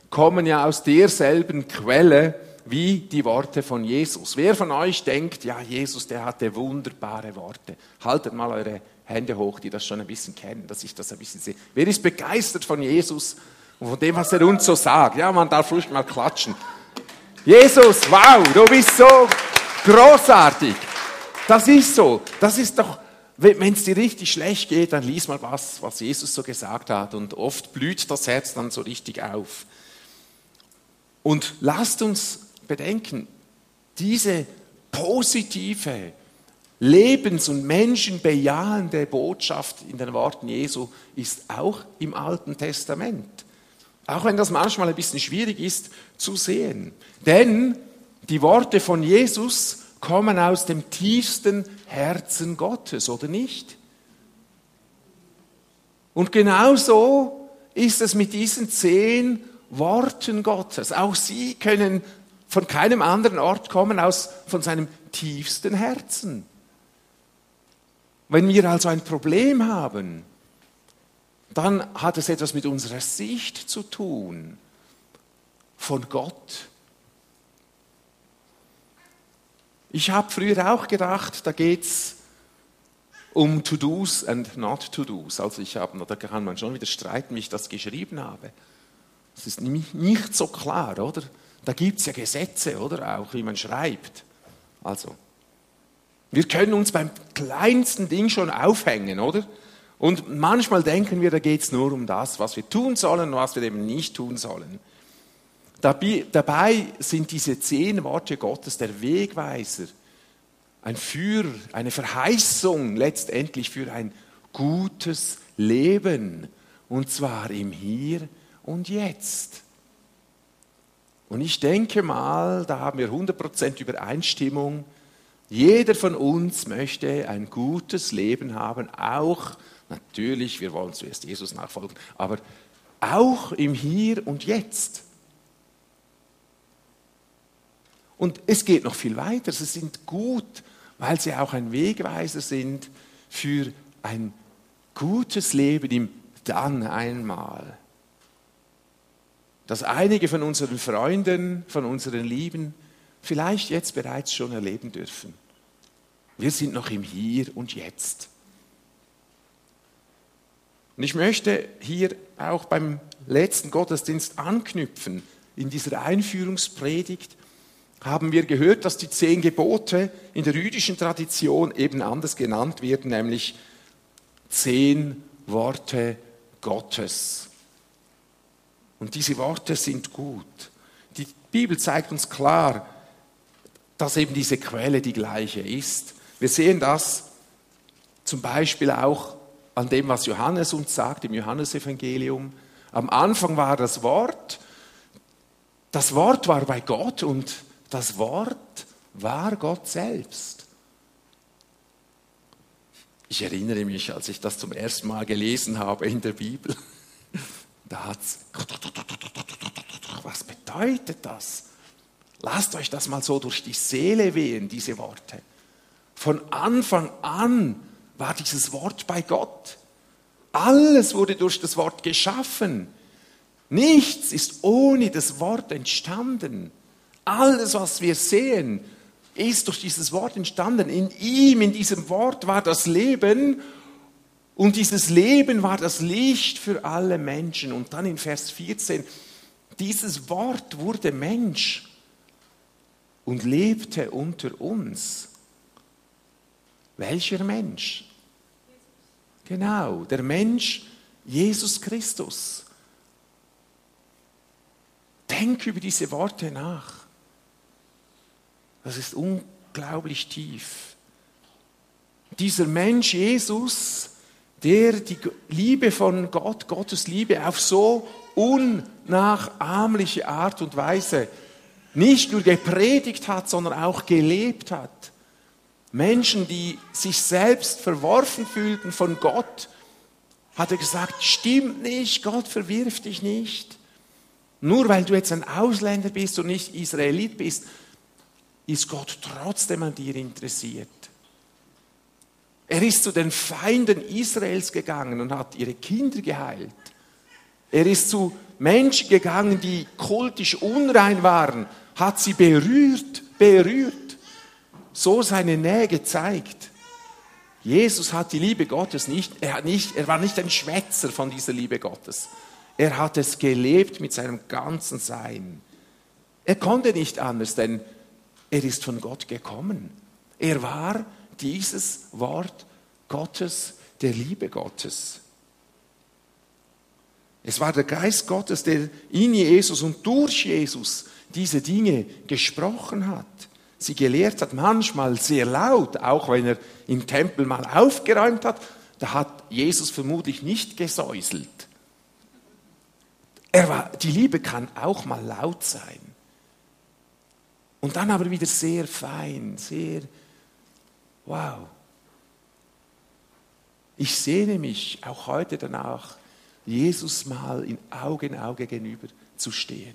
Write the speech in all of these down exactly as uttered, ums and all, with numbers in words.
kommen ja aus derselben Quelle wie die Worte von Jesus. Wer von euch denkt, ja, Jesus, der hatte wunderbare Worte? Haltet mal eure Hände hoch, die das schon ein bisschen kennen, dass ich das ein bisschen sehe. Wer ist begeistert von Jesus und von dem, was er uns so sagt? Ja, man darf ruhig mal klatschen. Jesus, wow, du bist so großartig. Das ist so. Das ist doch, wenn es dir richtig schlecht geht, dann lies mal was, was Jesus so gesagt hat. Und oft blüht das Herz dann so richtig auf. Und lasst uns bedenken, diese positive, lebens- und menschenbejahende Botschaft in den Worten Jesu ist auch im Alten Testament. Auch wenn das manchmal ein bisschen schwierig ist zu sehen. Denn die Worte von Jesus kommen aus dem tiefsten Herzen Gottes, oder nicht? Und genauso ist es mit diesen zehn Worten Gottes. Auch sie können von keinem anderen Ort kommen als von seinem tiefsten Herzen. Wenn wir also ein Problem haben, dann hat es etwas mit unserer Sicht zu tun von Gott. Ich habe früher auch gedacht, da geht es um To-Dos and not To-Dos. Also ich habe, da kann man schon wieder streiten, wie ich das geschrieben habe. Das ist nicht so klar, oder? Da gibt es ja Gesetze, oder? Auch wie man schreibt. Also, wir können uns beim kleinsten Ding schon aufhängen, oder? Und manchmal denken wir, da geht es nur um das, was wir tun sollen und was wir eben nicht tun sollen. Dabei sind diese zehn Worte Gottes der Wegweiser, ein Führer, eine Verheißung letztendlich für ein gutes Leben. Und zwar im Hier und Jetzt. Und ich denke mal, da haben wir hundert Prozent Übereinstimmung. Jeder von uns möchte ein gutes Leben haben, auch natürlich, wir wollen zuerst Jesus nachfolgen, aber auch im Hier und Jetzt. Und es geht noch viel weiter. Sie sind gut, weil sie auch ein Wegweiser sind für ein gutes Leben im Dann einmal. Das einige von unseren Freunden, von unseren Lieben vielleicht jetzt bereits schon erleben dürfen. Wir sind noch im Hier und Jetzt. Und ich möchte hier auch beim letzten Gottesdienst anknüpfen. In dieser Einführungspredigt haben wir gehört, dass die zehn Gebote in der jüdischen Tradition eben anders genannt werden, nämlich zehn Worte Gottes. Und diese Worte sind gut. Die Bibel zeigt uns klar, dass eben diese Quelle die gleiche ist. Wir sehen das zum Beispiel auch an dem, was Johannes uns sagt im Johannesevangelium. Am Anfang war das Wort, das Wort war bei Gott und das Wort war Gott selbst. Ich erinnere mich, als ich das zum ersten Mal gelesen habe in der Bibel, da hat es, was bedeutet das? Lasst euch das mal so durch die Seele wehen, diese Worte. Von Anfang an war dieses Wort bei Gott. Alles wurde durch das Wort geschaffen. Nichts ist ohne das Wort entstanden. Alles, was wir sehen, ist durch dieses Wort entstanden. In ihm, in diesem Wort war das Leben und dieses Leben war das Licht für alle Menschen. Und dann in Vers vierzehn, dieses Wort wurde Mensch und lebte unter uns. Welcher Mensch? Genau, der Mensch Jesus Christus. Denk über diese Worte nach. Das ist unglaublich tief. Dieser Mensch Jesus, der die Liebe von Gott, Gottes Liebe auf so unnachahmliche Art und Weise nicht nur gepredigt hat, sondern auch gelebt hat. Menschen, die sich selbst verworfen fühlten von Gott, hat er gesagt, stimmt nicht, Gott verwirft dich nicht. Nur weil du jetzt ein Ausländer bist und nicht Israelit bist, ist Gott trotzdem an dir interessiert. Er ist zu den Feinden Israels gegangen und hat ihre Kinder geheilt. Er ist zu Menschen gegangen, die kultisch unrein waren, hat sie berührt, berührt, so seine Nähe gezeigt. Jesus hat die Liebe Gottes nicht, er, hat nicht, er war nicht ein Schwätzer von dieser Liebe Gottes. Er hat es gelebt mit seinem ganzen Sein. Er konnte nicht anders, denn er ist von Gott gekommen. Er war dieses Wort Gottes, der Liebe Gottes. Es war der Geist Gottes, der in Jesus und durch Jesus diese Dinge gesprochen hat, sie gelehrt hat, manchmal sehr laut, auch wenn er im Tempel mal aufgeräumt hat, da hat Jesus vermutlich nicht gesäuselt. Er war, die Liebe kann auch mal laut sein. Und dann aber wieder sehr fein, sehr, wow. Ich sehne mich auch heute danach, Jesus mal in Auge in Auge gegenüber zu stehen.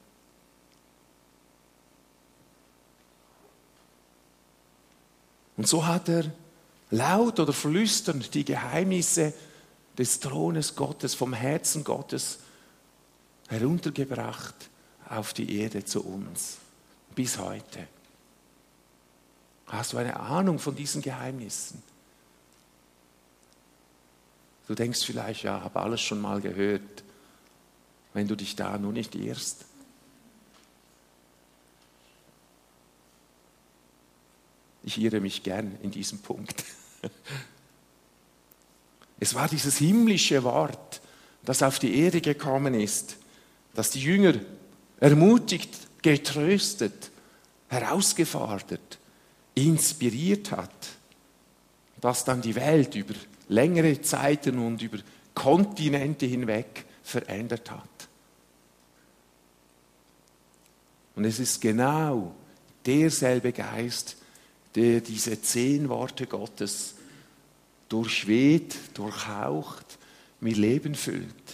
Und so hat er laut oder flüsternd die Geheimnisse des Thrones Gottes, vom Herzen Gottes heruntergebracht auf die Erde zu uns, bis heute. Hast du eine Ahnung von diesen Geheimnissen? Du denkst vielleicht, ja, habe alles schon mal gehört, wenn du dich da nur nicht irrst. Ich irre mich gern in diesem Punkt. Es war dieses himmlische Wort, das auf die Erde gekommen ist, das die Jünger ermutigt, getröstet, herausgefordert, inspiriert hat, das dann die Welt über längere Zeiten und über Kontinente hinweg verändert hat. Und es ist genau derselbe Geist, der diese zehn Worte Gottes durchweht, durchhaucht, mit Leben füllt.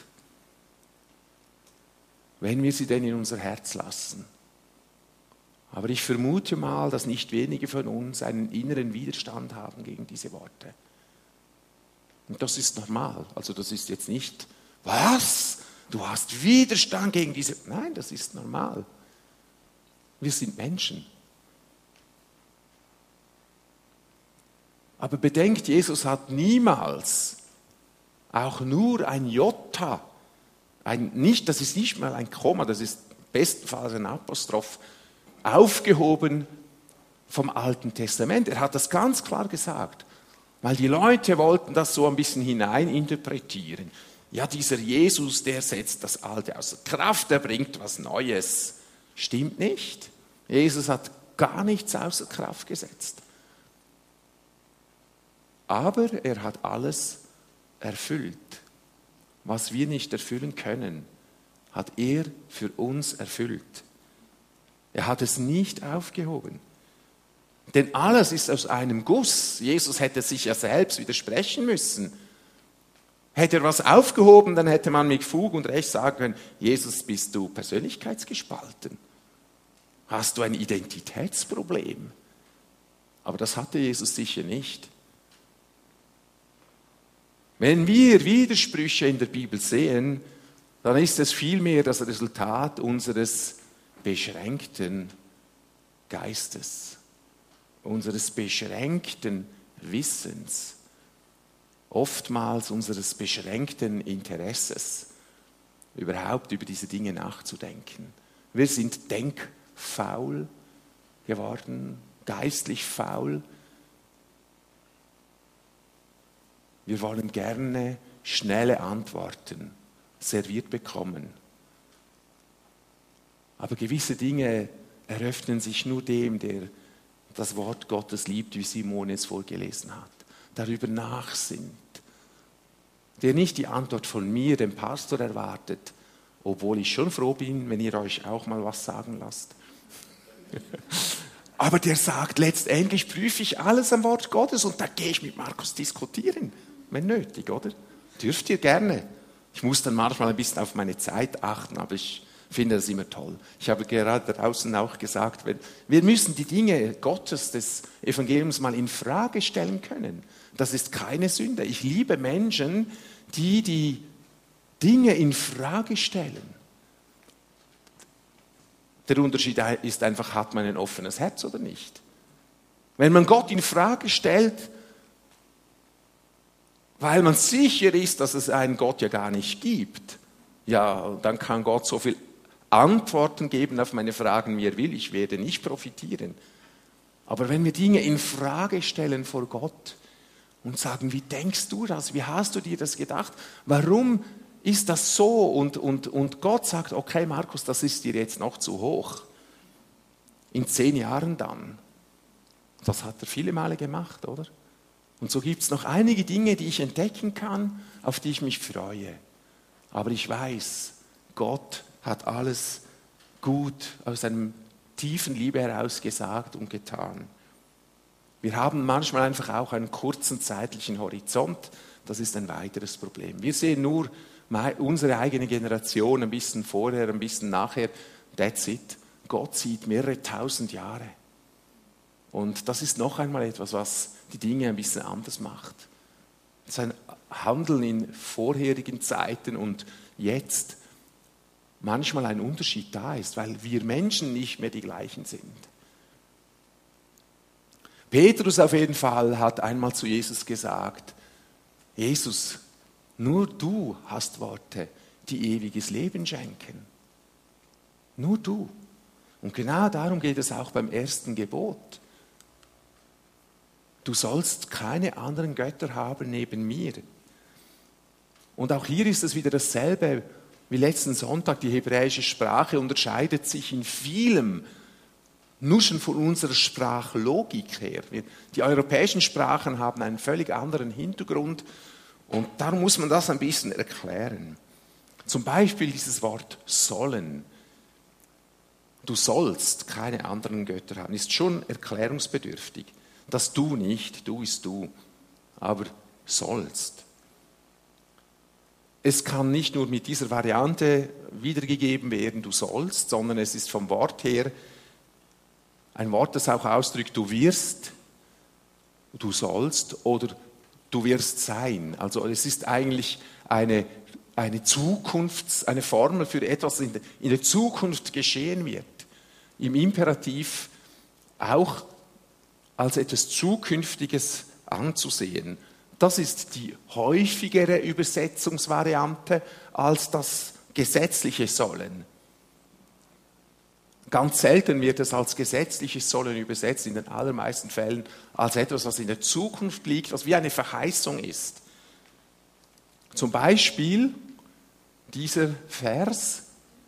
Wenn wir sie denn in unser Herz lassen. Aber ich vermute mal, dass nicht wenige von uns einen inneren Widerstand haben gegen diese Worte. Und das ist normal. Also das ist jetzt nicht, was? Du hast Widerstand gegen diese... Nein, das ist normal. Wir sind Menschen. Aber bedenkt, Jesus hat niemals auch nur ein Jota, ein nicht, das ist nicht mal ein Komma, das ist bestenfalls ein Apostroph, aufgehoben vom Alten Testament. Er hat das ganz klar gesagt, weil die Leute wollten das so ein bisschen hineininterpretieren. Ja, dieser Jesus, der setzt das Alte außer Kraft, der bringt was Neues. Stimmt nicht. Jesus hat gar nichts außer Kraft gesetzt. Aber er hat alles erfüllt. Was wir nicht erfüllen können, hat er für uns erfüllt. Er hat es nicht aufgehoben. Denn alles ist aus einem Guss. Jesus hätte sich ja selbst widersprechen müssen. Hätte er was aufgehoben, dann hätte man mit Fug und Recht sagen können, Jesus, bist du persönlichkeitsgespalten? Hast du ein Identitätsproblem? Aber das hatte Jesus sicher nicht. Wenn wir Widersprüche in der Bibel sehen, dann ist es vielmehr das Resultat unseres beschränkten Geistes, unseres beschränkten Wissens, oftmals unseres beschränkten Interesses, überhaupt über diese Dinge nachzudenken. Wir sind denkfaul geworden, geistlich faul. Wir wollen gerne schnelle Antworten serviert bekommen. Aber gewisse Dinge eröffnen sich nur dem, der das Wort Gottes liebt, wie Simone es vorgelesen hat. Darüber nachsinnt. Der nicht die Antwort von mir, dem Pastor, erwartet, obwohl ich schon froh bin, wenn ihr euch auch mal was sagen lasst. Aber der sagt, letztendlich prüfe ich alles am Wort Gottes und da gehe ich mit Markus diskutieren, wenn nötig, oder? Dürft ihr gerne. Ich muss dann manchmal ein bisschen auf meine Zeit achten, aber ich finde das immer toll. Ich habe gerade draußen auch gesagt, wir müssen die Dinge Gottes, des Evangeliums mal in Frage stellen können. Das ist keine Sünde. Ich liebe Menschen, die die Dinge in Frage stellen. Der Unterschied ist einfach, hat man ein offenes Herz oder nicht? Wenn man Gott in Frage stellt, weil man sicher ist, dass es einen Gott ja gar nicht gibt, ja, dann kann Gott so viel Antworten geben auf meine Fragen, wie er will. Ich werde nicht profitieren. Aber wenn wir Dinge in Frage stellen vor Gott und sagen, wie denkst du das? Wie hast du dir das gedacht? Warum ist das so? Und, und, und Gott sagt, okay Markus, das ist dir jetzt noch zu hoch. In zehn Jahren dann. Das hat er viele Male gemacht, oder? Und so gibt es noch einige Dinge, die ich entdecken kann, auf die ich mich freue. Aber ich weiß, Gott hat alles gut aus einer tiefen Liebe heraus gesagt und getan. Wir haben manchmal einfach auch einen kurzen zeitlichen Horizont. Das ist ein weiteres Problem. Wir sehen nur unsere eigene Generation ein bisschen vorher, ein bisschen nachher. That's it. Gott sieht mehrere tausend Jahre. Und das ist noch einmal etwas, was die Dinge ein bisschen anders macht. Es ist ein Handeln in vorherigen Zeiten und jetzt manchmal ein Unterschied da ist, weil wir Menschen nicht mehr die gleichen sind. Petrus auf jeden Fall hat einmal zu Jesus gesagt, Jesus, nur du hast Worte, die ewiges Leben schenken. Nur du. Und genau darum geht es auch beim ersten Gebot. Du sollst keine anderen Götter haben neben mir. Und auch hier ist es wieder dasselbe wie letzten Sonntag. Die hebräische Sprache unterscheidet sich in vielem, nur schon von unserer Sprachlogik her. Die europäischen Sprachen haben einen völlig anderen Hintergrund und darum muss man das ein bisschen erklären. Zum Beispiel dieses Wort sollen. Du sollst keine anderen Götter haben, ist schon erklärungsbedürftig. Das du nicht, du ist du, aber sollst. Es kann nicht nur mit dieser Variante wiedergegeben werden, du sollst, sondern es ist vom Wort her ein Wort, das auch ausdrückt, du wirst, du sollst oder du wirst sein. Also es ist eigentlich eine, eine Zukunfts-, eine Formel für etwas, in der, in der Zukunft geschehen wird. Im Imperativ auch als etwas Zukünftiges anzusehen. Das ist die häufigere Übersetzungsvariante als das gesetzliche Sollen. Ganz selten wird es als gesetzliches Sollen übersetzt, in den allermeisten Fällen als etwas, was in der Zukunft liegt, was wie eine Verheißung ist. Zum Beispiel dieser Vers: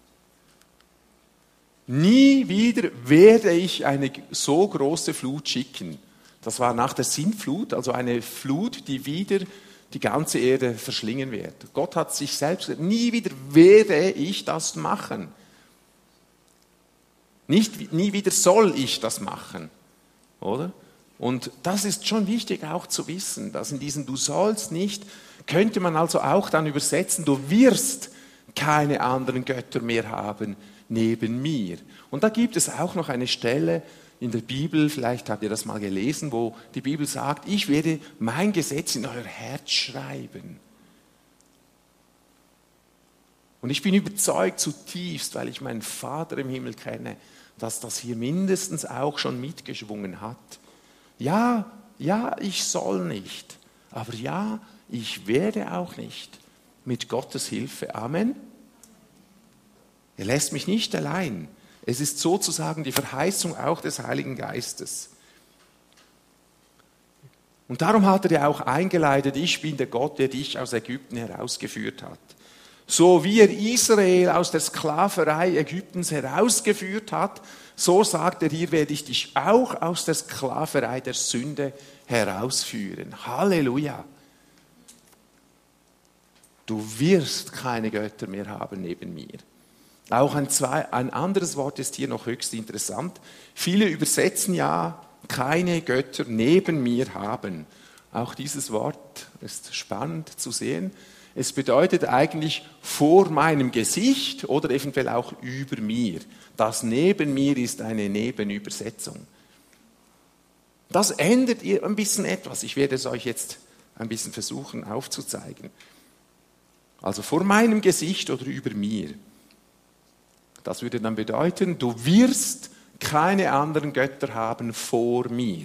Nie wieder werde ich eine so große Flut schicken. Das war nach der Sintflut, also eine Flut, die wieder die ganze Erde verschlingen wird. Gott hat sich selbst gesagt, nie wieder werde ich das machen. Nicht, nie wieder soll ich das machen. Oder? Und das ist schon wichtig auch zu wissen, dass in diesem Du sollst nicht, könnte man also auch dann übersetzen, du wirst keine anderen Götter mehr haben neben mir. Und da gibt es auch noch eine Stelle in der Bibel, vielleicht habt ihr das mal gelesen, wo die Bibel sagt, ich werde mein Gesetz in euer Herz schreiben. Und ich bin überzeugt zutiefst, weil ich meinen Vater im Himmel kenne, dass das hier mindestens auch schon mitgeschwungen hat. Ja, ja, ich soll nicht, aber ja, ich werde auch nicht. Mit Gottes Hilfe. Amen. Er lässt mich nicht allein. Es ist sozusagen die Verheißung auch des Heiligen Geistes. Und darum hat er ja auch eingeleitet, ich bin der Gott, der dich aus Ägypten herausgeführt hat. So wie er Israel aus der Sklaverei Ägyptens herausgeführt hat, so sagt er, hier werde ich dich auch aus der Sklaverei der Sünde herausführen. Halleluja! Du wirst keine Götter mehr haben neben mir. Auch ein, zwei, ein anderes Wort ist hier noch höchst interessant. Viele übersetzen ja, keine Götter neben mir haben. Auch dieses Wort ist spannend zu sehen. Es bedeutet eigentlich vor meinem Gesicht oder eventuell auch über mir. Das neben mir ist eine Nebenübersetzung. Das ändert ihr ein bisschen etwas. Ich werde es euch jetzt ein bisschen versuchen aufzuzeigen. Also vor meinem Gesicht oder über mir. Das würde dann bedeuten, du wirst keine anderen Götter haben vor mir.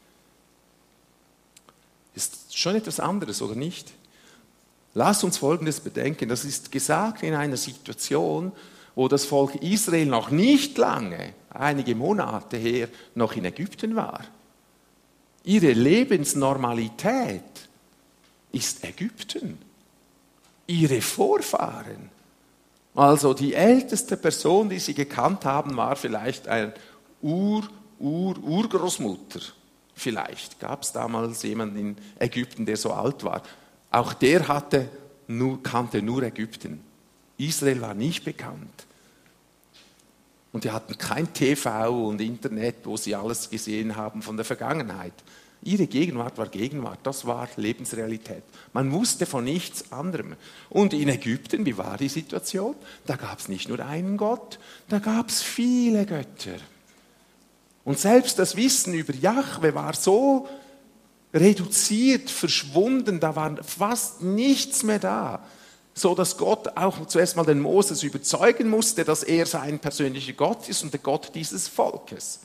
Ist schon etwas anderes, oder nicht? Lass uns Folgendes bedenken. Das ist gesagt in einer Situation, wo das Volk Israel noch nicht lange, einige Monate her, noch in Ägypten war. Ihre Lebensnormalität ist Ägypten. Ihre Vorfahren. Also die älteste Person, die sie gekannt haben, war vielleicht ein Ur, Ur, Urgroßmutter. Vielleicht gab es damals jemanden in Ägypten, der so alt war. Auch der hatte nur, kannte nur Ägypten. Israel war nicht bekannt. Und die hatten kein T V und Internet, wo sie alles gesehen haben von der Vergangenheit. Ihre Gegenwart war Gegenwart, das war Lebensrealität. Man wusste von nichts anderem. Und in Ägypten, wie war die Situation? Da gab es nicht nur einen Gott, da gab es viele Götter. Und selbst das Wissen über Jahwe war so reduziert, verschwunden, da war fast nichts mehr da. So dass Gott auch zuerst mal den Moses überzeugen musste, dass er sein persönlicher Gott ist und der Gott dieses Volkes.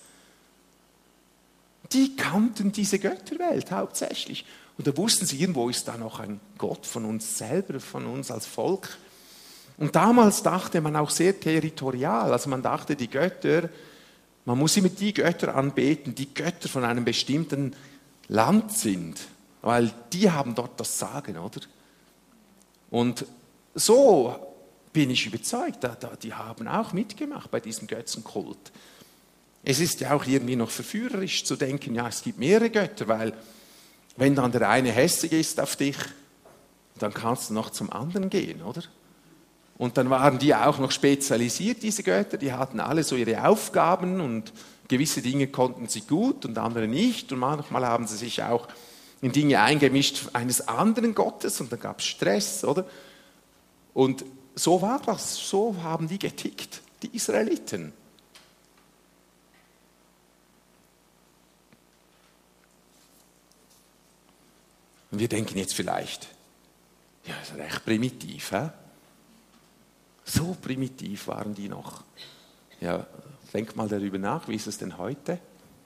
Die kannten diese Götterwelt hauptsächlich. Und da wussten sie, irgendwo ist da noch ein Gott von uns selber, von uns als Volk. Und damals dachte man auch sehr territorial. Also man dachte, die Götter, man muss immer die Götter anbeten, die Götter von einem bestimmten Land sind. Weil die haben dort das Sagen, oder? Und so bin ich überzeugt, die haben auch mitgemacht bei diesem Götzenkult. Es ist ja auch irgendwie noch verführerisch zu denken, ja, es gibt mehrere Götter, weil wenn dann der eine hässig ist auf dich, dann kannst du noch zum anderen gehen, oder? Und dann waren die auch noch spezialisiert, diese Götter, die hatten alle so ihre Aufgaben und gewisse Dinge konnten sie gut und andere nicht und manchmal haben sie sich auch in Dinge eingemischt eines anderen Gottes und dann gab es Stress, oder? Und so war das, so haben die getickt, die Israeliten. Und wir denken jetzt vielleicht, ja, das ist recht primitiv, hä? So primitiv waren die noch. Ja, denk mal darüber nach, wie ist es denn heute?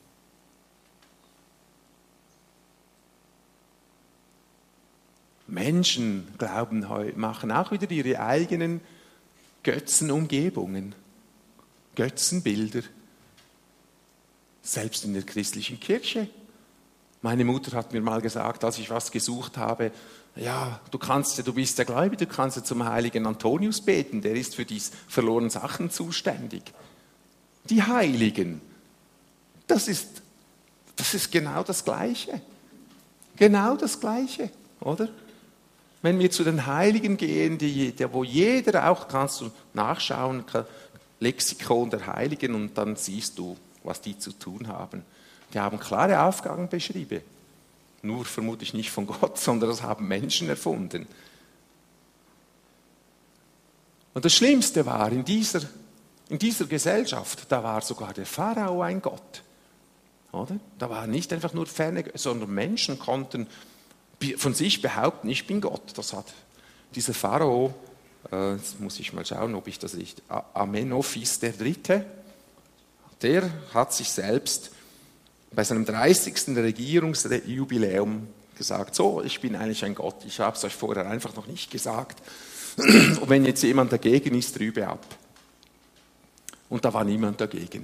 Menschen glauben heute, machen auch wieder ihre eigenen Götzenumgebungen, Götzenbilder, selbst in der christlichen Kirche. Meine Mutter hat mir mal gesagt, als ich was gesucht habe, ja, du kannst, du bist ja gläubig, du kannst ja zum heiligen Antonius beten, der ist für die verlorenen Sachen zuständig. Die Heiligen, das ist, das ist genau das Gleiche. Genau das Gleiche, oder? Wenn wir zu den Heiligen gehen, die, der, wo jeder auch, kannst du nachschauen, Lexikon der Heiligen und dann siehst du, was die zu tun haben. Die haben klare Aufgaben beschrieben. Nur vermutlich nicht von Gott, sondern das haben Menschen erfunden. Und das Schlimmste war, in dieser, in dieser Gesellschaft, da war sogar der Pharao ein Gott. Oder? Da waren nicht einfach nur ferne, sondern Menschen konnten von sich behaupten, ich bin Gott. Das hat dieser Pharao, äh, jetzt muss ich mal schauen, ob ich das richtig, Amenophis der Dritte, der hat sich selbst bei seinem dreißigsten Regierungsjubiläum gesagt, so, ich bin eigentlich ein Gott, ich habe es euch vorher einfach noch nicht gesagt. Und wenn jetzt jemand dagegen ist, rübe ab. Und da war niemand dagegen.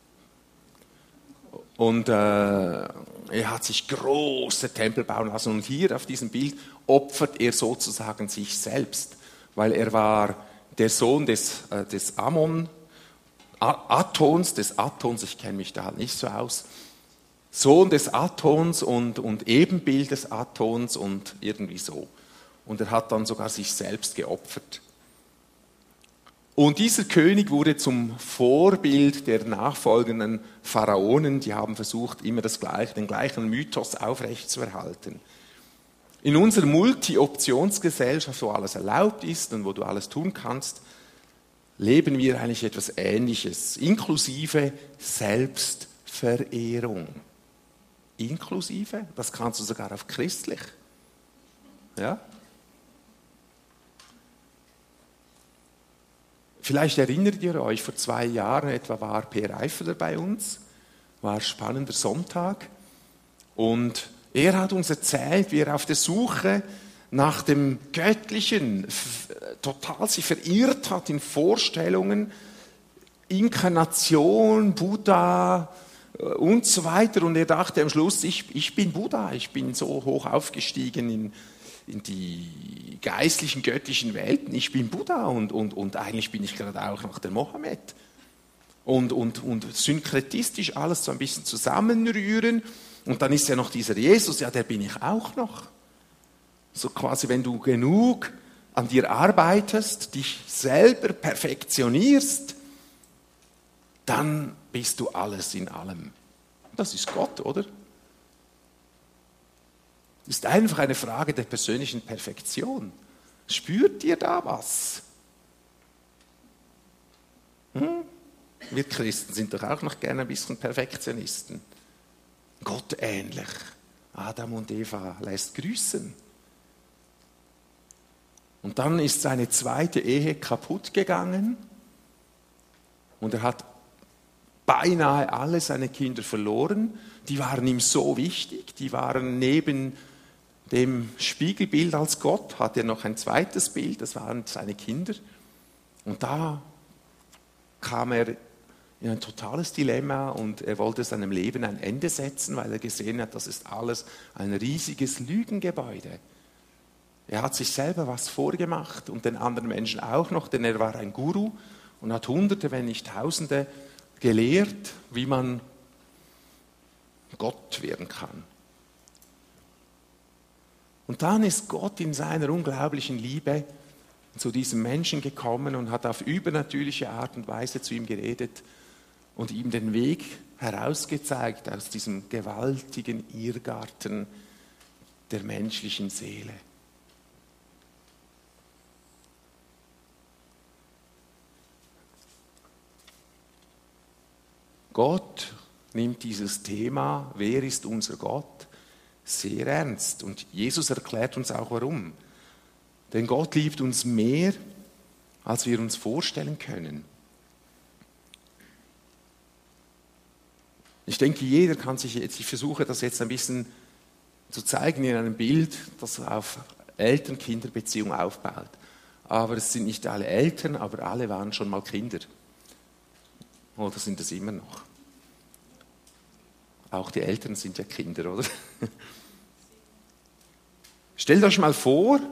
Und äh, er hat sich große Tempel bauen lassen. Und hier auf diesem Bild opfert er sozusagen sich selbst, weil er war der Sohn des, äh, des Ammon, Athons, des Athons, ich kenne mich da halt nicht so aus, Sohn des Athons und, und Ebenbild des Athons und irgendwie so. Und er hat dann sogar sich selbst geopfert. Und dieser König wurde zum Vorbild der nachfolgenden Pharaonen, die haben versucht, immer das gleiche, den gleichen Mythos aufrechtzuerhalten. In unserer Multi-Optionsgesellschaft, wo alles erlaubt ist und wo du alles tun kannst, leben wir eigentlich etwas Ähnliches, inklusive Selbstverehrung. Inklusive, das kannst du sogar auf christlich. Ja? Vielleicht erinnert ihr euch, vor zwei Jahren etwa war Per Eifler bei uns, war ein spannender Sonntag und er hat uns erzählt, wie er auf der Suche nach dem Göttlichen total sich verirrt hat in Vorstellungen, Inkarnation, Buddha und so weiter. Und er dachte am Schluss, ich, ich bin Buddha, ich bin so hoch aufgestiegen in, in die geistlichen, göttlichen Welten, ich bin Buddha und, und, und eigentlich bin ich gerade auch noch der Mohammed. Und, und, und synkretistisch alles so ein bisschen zusammenrühren. Und dann ist ja noch dieser Jesus, ja, der bin ich auch noch. So quasi, wenn du genug an dir arbeitest, dich selber perfektionierst, dann bist du alles in allem. Das ist Gott, oder? Das ist einfach eine Frage der persönlichen Perfektion. Spürt ihr da was? Hm? Wir Christen sind doch auch noch gerne ein bisschen Perfektionisten. Gott ähnlich. Adam und Eva lässt grüßen. Und dann ist seine zweite Ehe kaputt gegangen und er hat beinahe alle seine Kinder verloren. Die waren ihm so wichtig, die waren neben dem Spiegelbild als Gott, hat er noch ein zweites Bild, das waren seine Kinder. Und da kam er in ein totales Dilemma und er wollte seinem Leben ein Ende setzen, weil er gesehen hat, das ist alles ein riesiges Lügengebäude. Er hat sich selber was vorgemacht und den anderen Menschen auch noch, denn er war ein Guru und hat Hunderte, wenn nicht Tausende gelehrt, wie man Gott werden kann. Und dann ist Gott in seiner unglaublichen Liebe zu diesem Menschen gekommen und hat auf übernatürliche Art und Weise zu ihm geredet und ihm den Weg herausgezeigt aus diesem gewaltigen Irrgarten der menschlichen Seele. Gott nimmt dieses Thema, wer ist unser Gott, sehr ernst. Und Jesus erklärt uns auch warum. Denn Gott liebt uns mehr, als wir uns vorstellen können. Ich denke, jeder kann sich jetzt, ich versuche das jetzt ein bisschen zu zeigen in einem Bild, das auf Eltern-Kinder-Beziehung aufbaut. Aber es sind nicht alle Eltern, aber alle waren schon mal Kinder. Oder sind es immer noch? Auch die Eltern sind ja Kinder, oder? Stellt euch mal vor,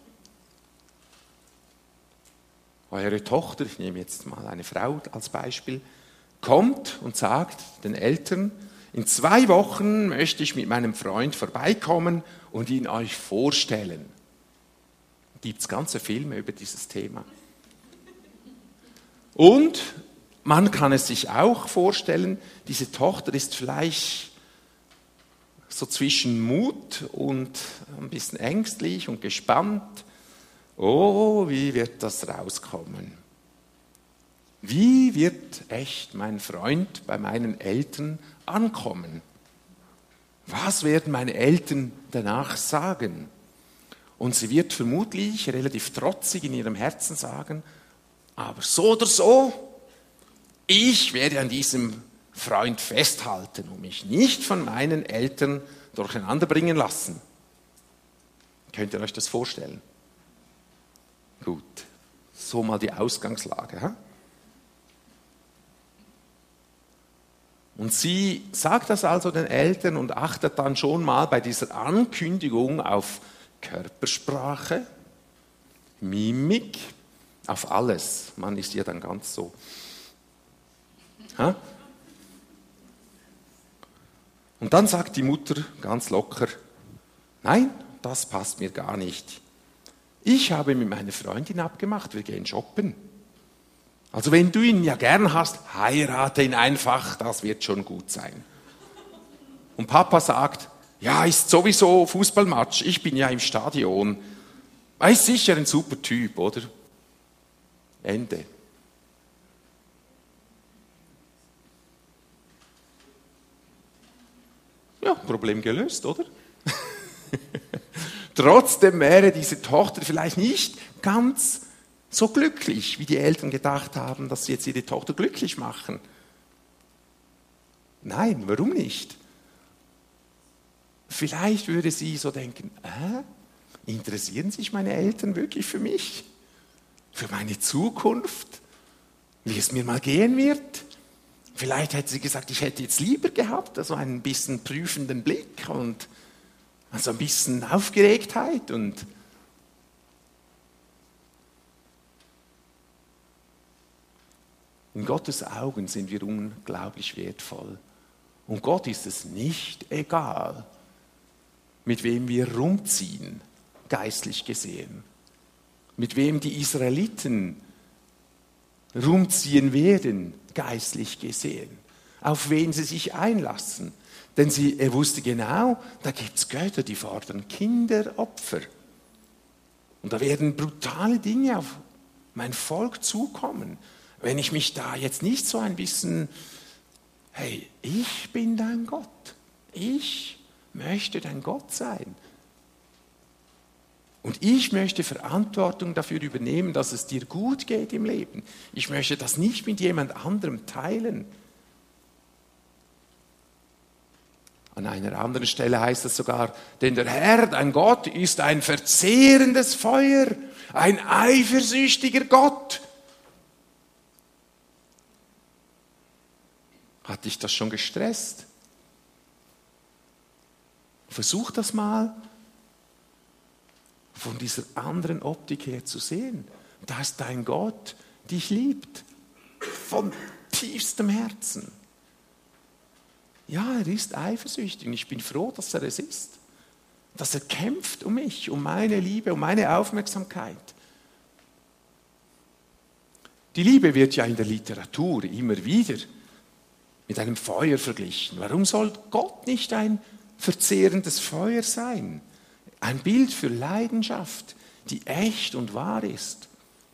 eure Tochter, ich nehme jetzt mal eine Frau als Beispiel, kommt und sagt den Eltern, in zwei Wochen möchte ich mit meinem Freund vorbeikommen und ihn euch vorstellen. Gibt es ganze Filme über dieses Thema. Und man kann es sich auch vorstellen, diese Tochter ist vielleicht so zwischen Mut und ein bisschen ängstlich und gespannt. Oh, wie wird das rauskommen? Wie wird echt mein Freund bei meinen Eltern ankommen? Was werden meine Eltern danach sagen? Und sie wird vermutlich relativ trotzig in ihrem Herzen sagen, aber so oder so, ich werde an diesem Freund festhalten und mich nicht von meinen Eltern durcheinander bringen lassen. Könnt ihr euch das vorstellen? Gut, so mal die Ausgangslage. He? Und sie sagt das also den Eltern und achtet dann schon mal bei dieser Ankündigung auf Körpersprache, Mimik, auf alles. Man ist ja dann ganz so. Ha? Und dann sagt die Mutter ganz locker, nein, das passt mir gar nicht. Ich habe mit meiner Freundin abgemacht, wir gehen shoppen. Also wenn du ihn ja gern hast, heirate ihn einfach, das wird schon gut sein. Und Papa sagt, ja, ist sowieso Fußballmatch, ich bin ja im Stadion. Er ist sicher ein super Typ, oder? Ende. Ja, Problem gelöst, oder? Trotzdem wäre diese Tochter vielleicht nicht ganz so glücklich, wie die Eltern gedacht haben, dass sie jetzt ihre Tochter glücklich machen. Nein, warum nicht? Vielleicht würde sie so denken, äh, interessieren sich meine Eltern wirklich für mich? Für meine Zukunft? Wie es mir mal gehen wird? Vielleicht hätte sie gesagt, ich hätte jetzt lieber gehabt, also einen bisschen prüfenden Blick und also ein bisschen Aufgeregtheit und in Gottes Augen sind wir unglaublich wertvoll. Und Gott ist es nicht egal, mit wem wir rumziehen, geistlich gesehen. Mit wem die Israeliten rumziehen werden, geistlich gesehen. Auf wen sie sich einlassen. Denn sie, er wusste genau, da gibt es Götter, die fordern Kinderopfer. Und da werden brutale Dinge auf mein Volk zukommen. Wenn ich mich da jetzt nicht so ein bisschen, hey, ich bin dein Gott. Ich möchte dein Gott sein. Und ich möchte Verantwortung dafür übernehmen, dass es dir gut geht im Leben. Ich möchte das nicht mit jemand anderem teilen. An einer anderen Stelle heißt es sogar, denn der Herr, dein Gott, ist ein verzehrendes Feuer, ein eifersüchtiger Gott. Hat dich das schon gestresst? Versuch das mal von dieser anderen Optik her zu sehen. Dass dein Gott dich liebt. Von tiefstem Herzen. Ja, er ist eifersüchtig und ich bin froh, dass er es ist. Dass er kämpft um mich, um meine Liebe, um meine Aufmerksamkeit. Die Liebe wird ja in der Literatur immer wieder mit einem Feuer verglichen. Warum soll Gott nicht ein verzehrendes Feuer sein? Ein Bild für Leidenschaft, die echt und wahr ist.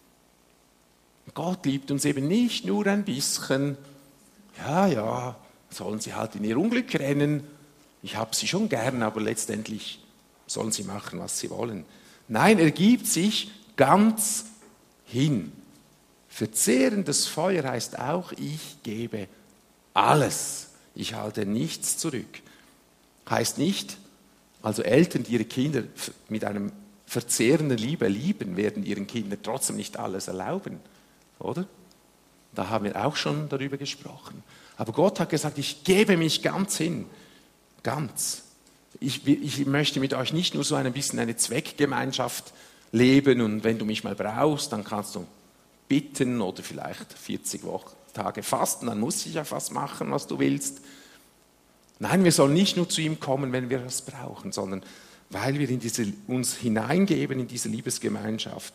Gott liebt uns eben nicht nur ein bisschen. Ja, ja, sollen sie halt in ihr Unglück rennen. Ich habe sie schon gern, aber letztendlich sollen sie machen, was sie wollen. Nein, er gibt sich ganz hin. Verzehrendes Feuer heißt auch, ich gebe alles. Ich halte nichts zurück. Heißt nicht, also Eltern, die ihre Kinder mit einem verzehrenden Liebe lieben, werden ihren Kindern trotzdem nicht alles erlauben. Oder? Da haben wir auch schon darüber gesprochen. Aber Gott hat gesagt, ich gebe mich ganz hin. Ganz. Ich, ich möchte mit euch nicht nur so ein bisschen eine Zweckgemeinschaft leben und wenn du mich mal brauchst, dann kannst du bitten oder vielleicht vierzig Wochen, Tage fasten, dann muss ich ja fast machen, was du willst. Nein, wir sollen nicht nur zu ihm kommen, wenn wir das brauchen, sondern weil wir in diese, uns hineingeben in diese Liebesgemeinschaft.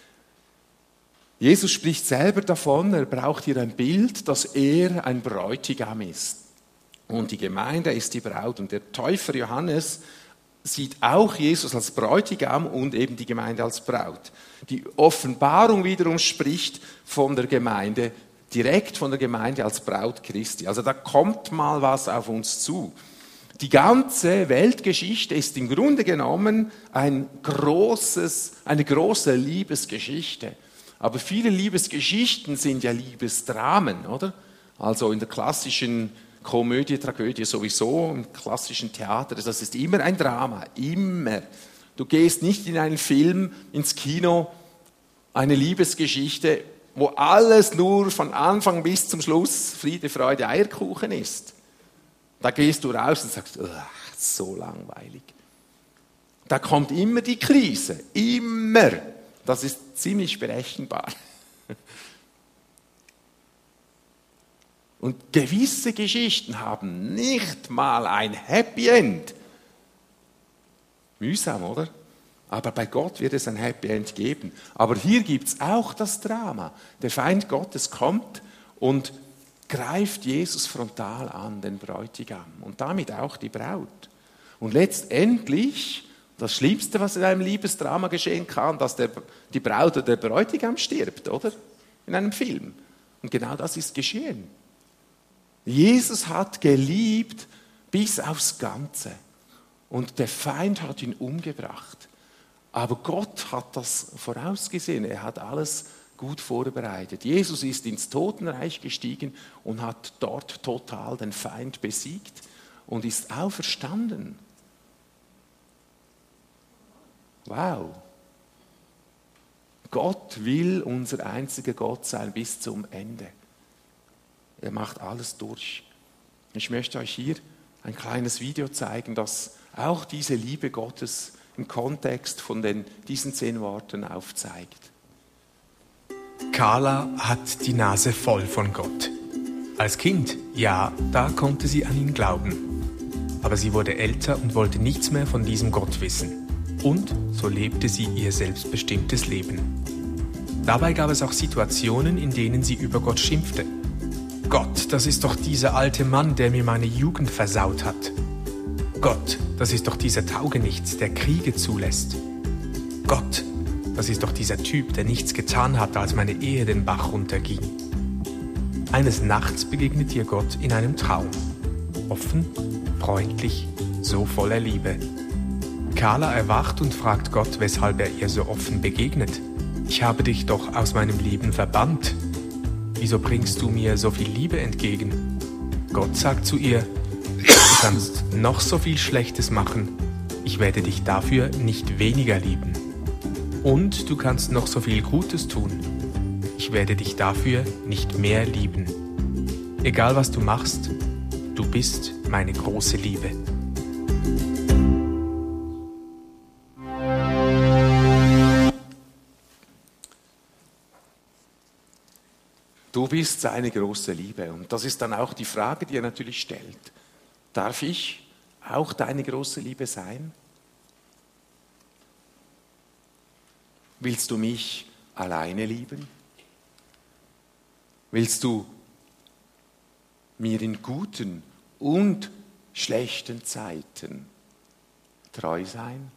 Jesus spricht selber davon, er braucht hier ein Bild, dass er ein Bräutigam ist. Und die Gemeinde ist die Braut. Und der Täufer Johannes sieht auch Jesus als Bräutigam und eben die Gemeinde als Braut. Die Offenbarung wiederum spricht von der Gemeinde, direkt von der Gemeinde als Braut Christi. Also da kommt mal was auf uns zu. Die ganze Weltgeschichte ist im Grunde genommen ein großes, eine große Liebesgeschichte. Aber viele Liebesgeschichten sind ja Liebesdramen, oder? Also in der klassischen Komödie, Tragödie sowieso, im klassischen Theater, das ist immer ein Drama, immer. Du gehst nicht in einen Film, ins Kino, eine Liebesgeschichte, wo alles nur von Anfang bis zum Schluss Friede, Freude, Eierkuchen ist. Da gehst du raus und sagst, so langweilig. Da kommt immer die Krise, immer. Das ist ziemlich berechenbar. Und gewisse Geschichten haben nicht mal ein Happy End. Mühsam, oder? Aber bei Gott wird es ein Happy End geben. Aber hier gibt es auch das Drama. Der Feind Gottes kommt und greift Jesus frontal an, den Bräutigam. Und damit auch die Braut. Und letztendlich, das Schlimmste, was in einem Liebesdrama geschehen kann, dass der, die Braut oder der Bräutigam stirbt, oder? In einem Film. Und genau das ist geschehen. Jesus hat geliebt bis aufs Ganze. Und der Feind hat ihn umgebracht. Aber Gott hat das vorausgesehen. Er hat alles gut vorbereitet. Jesus ist ins Totenreich gestiegen und hat dort total den Feind besiegt und ist auferstanden. Wow. Gott will unser einziger Gott sein bis zum Ende. Er macht alles durch. Ich möchte euch hier ein kleines Video zeigen, das auch diese Liebe Gottes im Kontext von den, diesen zehn Worten aufzeigt. Carla hat die Nase voll von Gott. Als Kind, ja, da konnte sie an ihn glauben. Aber sie wurde älter und wollte nichts mehr von diesem Gott wissen. Und so lebte sie ihr selbstbestimmtes Leben. Dabei gab es auch Situationen, in denen sie über Gott schimpfte. Gott, das ist doch dieser alte Mann, der mir meine Jugend versaut hat. Gott, das ist doch dieser Taugenichts, der Kriege zulässt. Gott, das ist doch dieser Typ, der nichts getan hat, als meine Ehe den Bach runterging. Eines Nachts begegnet ihr Gott in einem Traum. Offen, freundlich, so voller Liebe. Carla erwacht und fragt Gott, weshalb er ihr so offen begegnet. Ich habe dich doch aus meinem Leben verbannt. Wieso bringst du mir so viel Liebe entgegen? Gott sagt zu ihr, du kannst noch so viel Schlechtes machen, ich werde dich dafür nicht weniger lieben. Und du kannst noch so viel Gutes tun, ich werde dich dafür nicht mehr lieben. Egal was du machst, du bist meine große Liebe. Du bist seine große Liebe. Und das ist dann auch die Frage, die er natürlich stellt. Darf ich auch deine große Liebe sein? Willst du mich alleine lieben? Willst du mir in guten und schlechten Zeiten treu sein?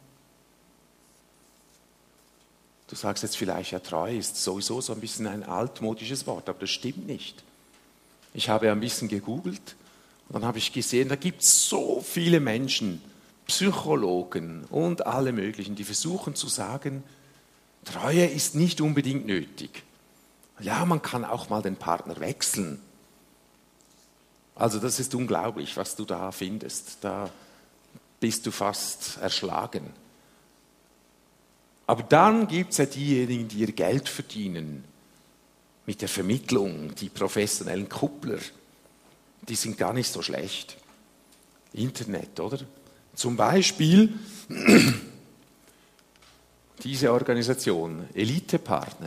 Du sagst jetzt vielleicht, ja, treu ist sowieso so ein bisschen ein altmodisches Wort, aber das stimmt nicht. Ich habe ein bisschen gegoogelt und dann habe ich gesehen, da gibt es so viele Menschen, Psychologen und alle möglichen, die versuchen zu sagen, Treue ist nicht unbedingt nötig. Ja, man kann auch mal den Partner wechseln. Also das ist unglaublich, was du da findest. Da bist du fast erschlagen. Aber dann gibt es ja diejenigen, die ihr Geld verdienen mit der Vermittlung, die professionellen Kuppler. Die sind gar nicht so schlecht. Internet, oder? Zum Beispiel diese Organisation, Elite-Partner.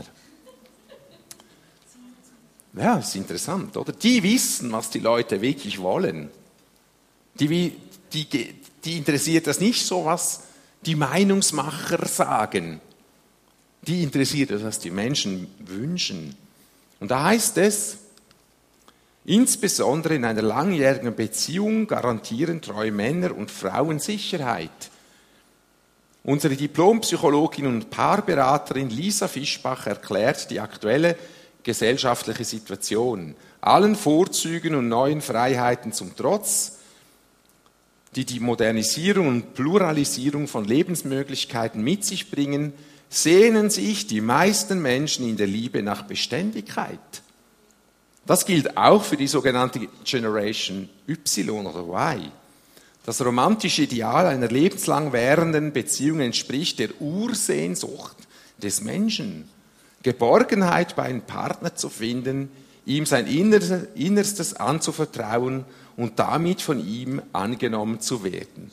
Ja, ist interessant, oder? Die wissen, was die Leute wirklich wollen. Die, die, die interessiert das nicht so, was die Meinungsmacher sagen. Die interessiert das, was die Menschen wünschen. Und da heißt es, insbesondere in einer langjährigen Beziehung garantieren treue Männer und Frauen Sicherheit. Unsere Diplompsychologin und Paarberaterin Lisa Fischbach erklärt die aktuelle gesellschaftliche Situation. Allen Vorzügen und neuen Freiheiten zum Trotz, die die Modernisierung und Pluralisierung von Lebensmöglichkeiten mit sich bringen, sehnen sich die meisten Menschen in der Liebe nach Beständigkeit. Das gilt auch für die sogenannte Generation Y oder Y. Das romantische Ideal einer lebenslang währenden Beziehung entspricht der Ursehnsucht des Menschen, Geborgenheit bei einem Partner zu finden, ihm sein Innerstes anzuvertrauen und damit von ihm angenommen zu werden.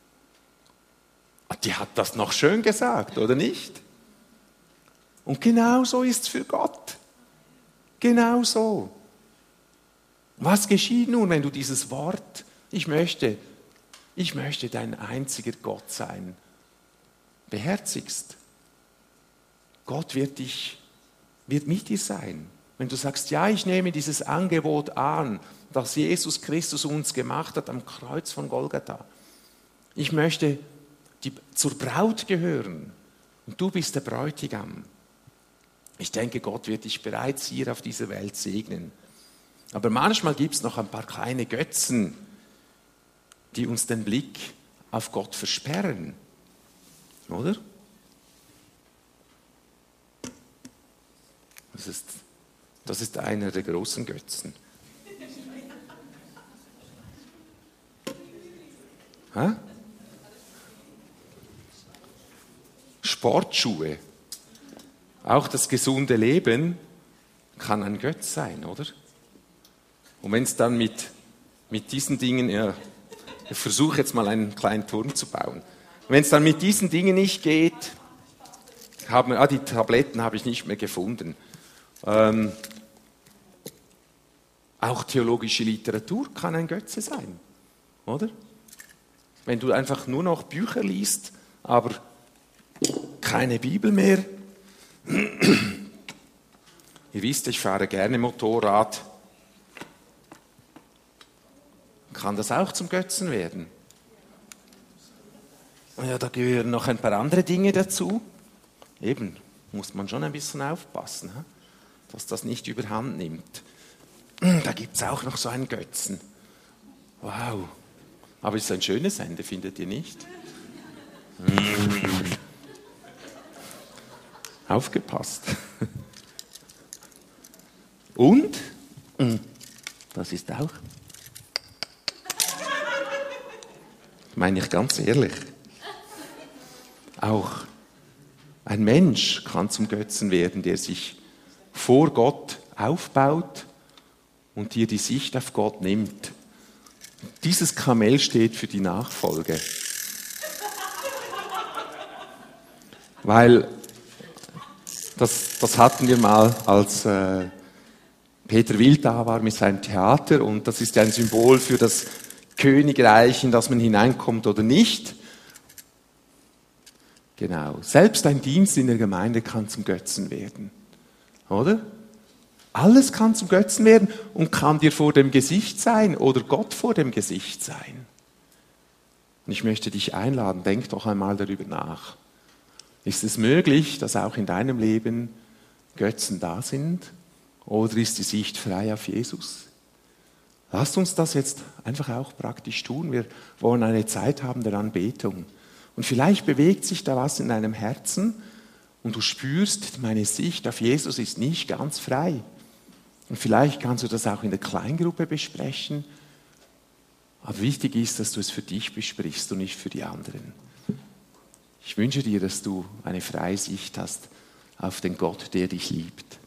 Die hat das noch schön gesagt, oder nicht? Und genau so ist es für Gott. Genau so. Was geschieht nun, wenn du dieses Wort, ich möchte, ich möchte dein einziger Gott sein, beherzigst? Gott wird dich, wird mit dir sein. Wenn du sagst, ja, ich nehme dieses Angebot an, das Jesus Christus uns gemacht hat am Kreuz von Golgatha. Ich möchte die, zur Braut gehören und du bist der Bräutigam. Ich denke, Gott wird dich bereits hier auf dieser Welt segnen. Aber manchmal gibt es noch ein paar kleine Götzen, die uns den Blick auf Gott versperren. Oder? Das ist, das ist einer der großen Götzen. Hä? Sportschuhe, auch das gesunde Leben kann ein Götz sein, oder? Und wenn es dann mit, mit diesen Dingen, ja, ich versuche jetzt mal einen kleinen Turm zu bauen, wenn es dann mit diesen Dingen nicht geht, haben, ah, die Tabletten habe ich nicht mehr gefunden. Ähm, auch theologische Literatur kann ein Götze sein, oder? Wenn du einfach nur noch Bücher liest, aber keine Bibel mehr. Ihr wisst, ich fahre gerne Motorrad. Kann das auch zum Götzen werden? Ja, da gehören noch ein paar andere Dinge dazu. Eben, muss man schon ein bisschen aufpassen, dass das nicht überhand nimmt. Da gibt es auch noch so einen Götzen. Wow. Aber es ist ein schönes Ende, findet ihr nicht? Aufgepasst. Und, das ist auch, meine ich ganz ehrlich, auch ein Mensch kann zum Götzen werden, der sich vor Gott aufbaut und dir die Sicht auf Gott nimmt. Dieses Kamel steht für die Nachfolge. Weil, das, das hatten wir mal, als äh, Peter Wild da war mit seinem Theater, und das ist ja ein Symbol für das Königreich, in das man hineinkommt oder nicht. Genau. Selbst ein Dienst in der Gemeinde kann zum Götzen werden. Oder? Alles kann zum Götzen werden und kann dir vor dem Gesicht sein oder Gott vor dem Gesicht sein. Und ich möchte dich einladen, denk doch einmal darüber nach. Ist es möglich, dass auch in deinem Leben Götzen da sind? Oder ist die Sicht frei auf Jesus? Lasst uns das jetzt einfach auch praktisch tun. Wir wollen eine Zeit haben der Anbetung. Und vielleicht bewegt sich da was in deinem Herzen und du spürst, meine Sicht auf Jesus ist nicht ganz frei. Und vielleicht kannst du das auch in der Kleingruppe besprechen. Aber wichtig ist, dass du es für dich besprichst und nicht für die anderen. Ich wünsche dir, dass du eine freie Sicht hast auf den Gott, der dich liebt.